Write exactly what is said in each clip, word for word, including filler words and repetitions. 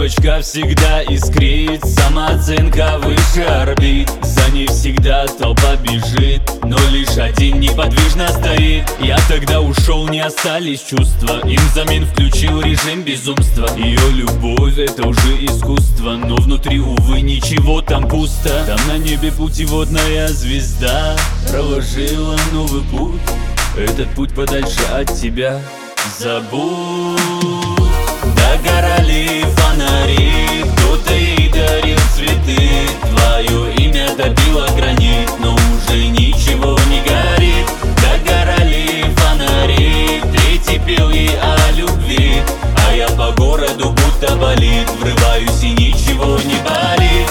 Девочка всегда искрит, самооценка выше орбит. За ней всегда толпа бежит, но лишь один неподвижно стоит. Я тогда ушел, не остались чувства, им взамен включил режим безумства. Ее любовь — это уже искусство, но внутри, увы, ничего там пусто. Там на небе путеводная звезда проложила новый путь. Этот путь подальше от тебя. Забудь. Догорали фонари, кто-то ей дарил цветы. Твое имя добило гранит, но уже ничего не горит. Догорали фонари, третий пел ей о любви, а я по городу будто болит, врываюсь и ничего не болит.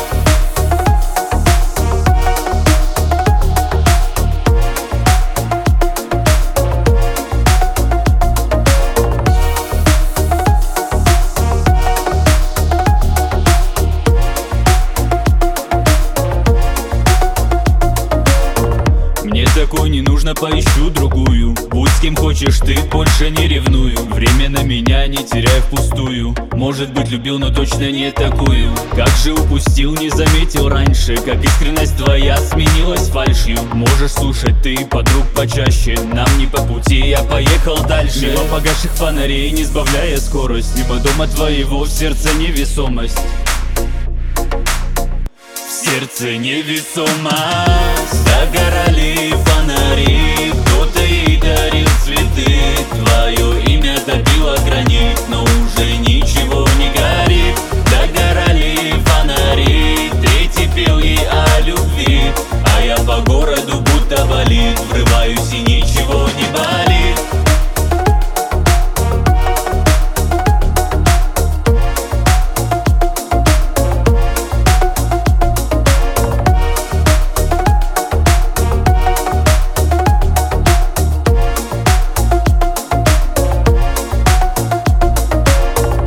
Мне такой не нужно, поищу другую. Будь с кем хочешь ты, больше не ревную. Время на меня не теряй впустую. Может быть любил, но точно не такую. Как же упустил, не заметил раньше, как искренность твоя сменилась фальшью. Можешь слушать ты подруг почаще, нам не по пути, я поехал дальше. Мимо погасших фонарей, не сбавляя скорость, мимо дома твоего, в сердце невесомость. В сердце невесомость. Догорали фонари,